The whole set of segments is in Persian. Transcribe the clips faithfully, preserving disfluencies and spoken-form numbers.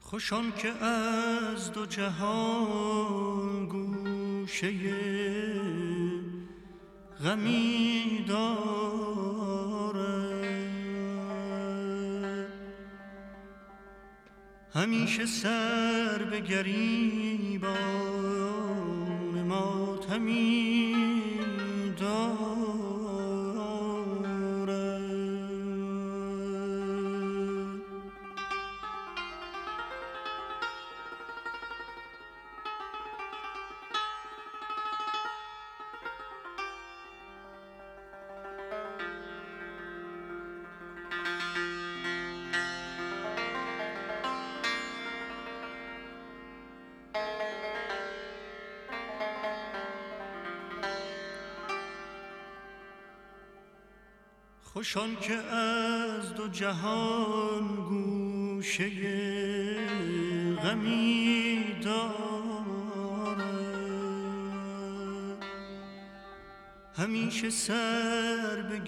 خوشان که از دو جهان گوشه غمی دارد، همیشه سر به گریبان ماتمی دارد. خوشان که از دو جهان گوشه غمی دارد، همیشه سر به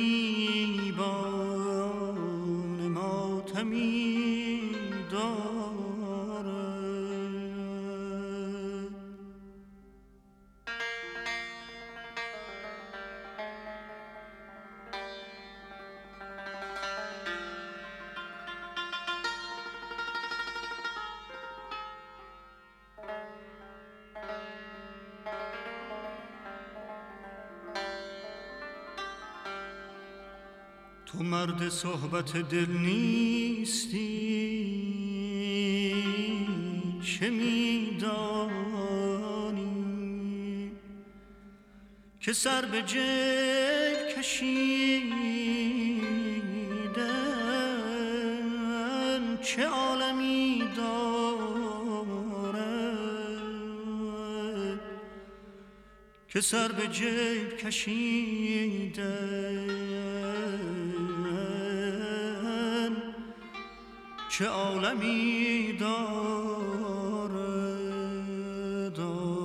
گریبان ماتمی دارد. تو مرد صحبت دل نیستی، چه می‌دانی که سر به جیب کشیدن چه عالمی دارد، که سر به جیب کشیدن چه عالمی دارد.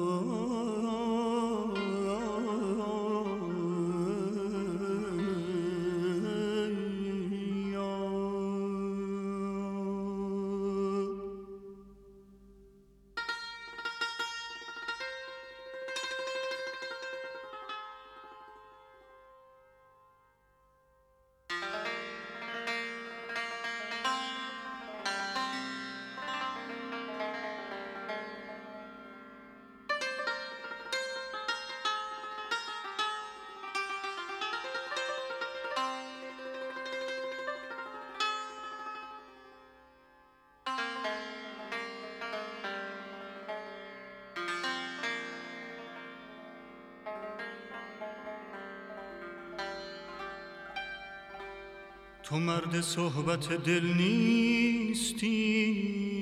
تو مرد صحبت دل نیستی،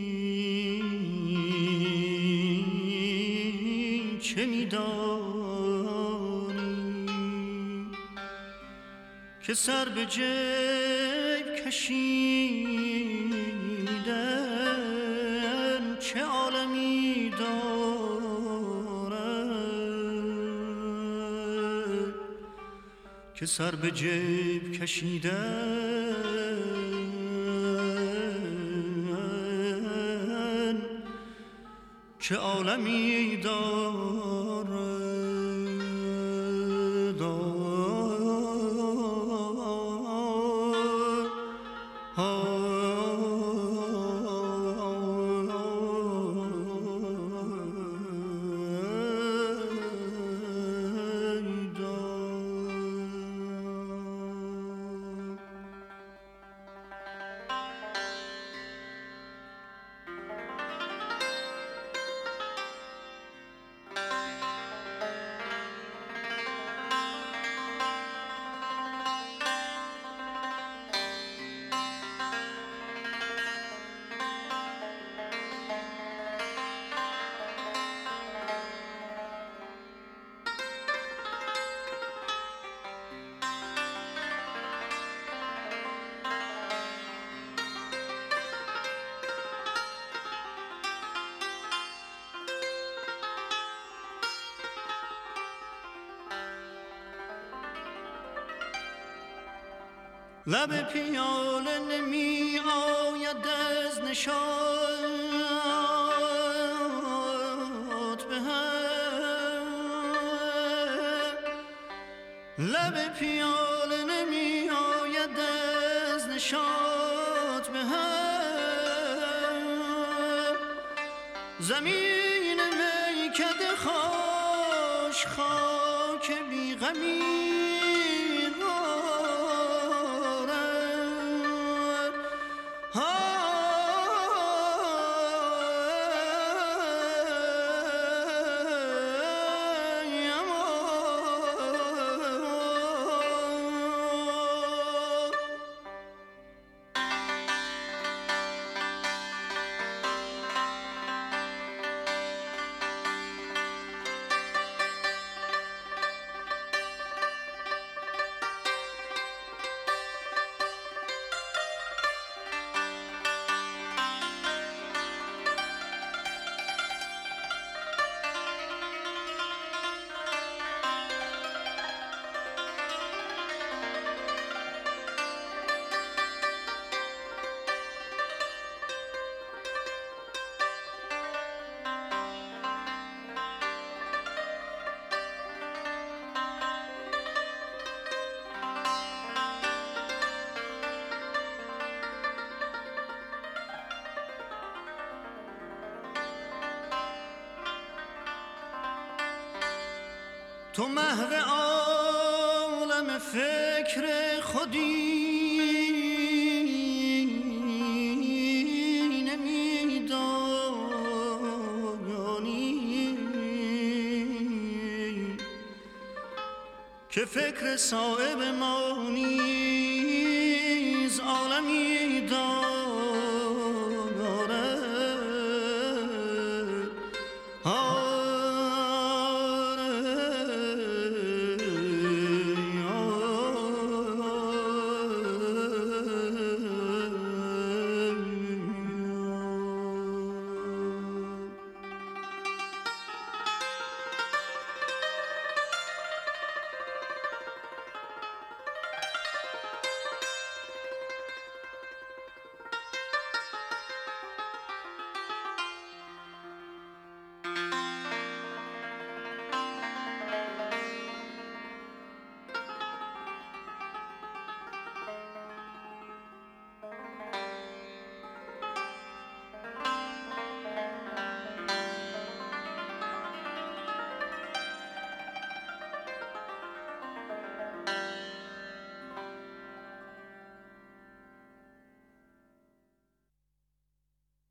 چه می‌دانی که سر به جیب کشیدن چه عالمی دارد، که سر به جیب کشیدن چه عالمی دارد. لب پیاله نمی آید از نشاط به هم، لب پیاله نمی آید از نشاط به هم. زمین میکده خوش خاک بی غمی تو محو عالم فکر خودی نمیدانی که فکر صایب مانی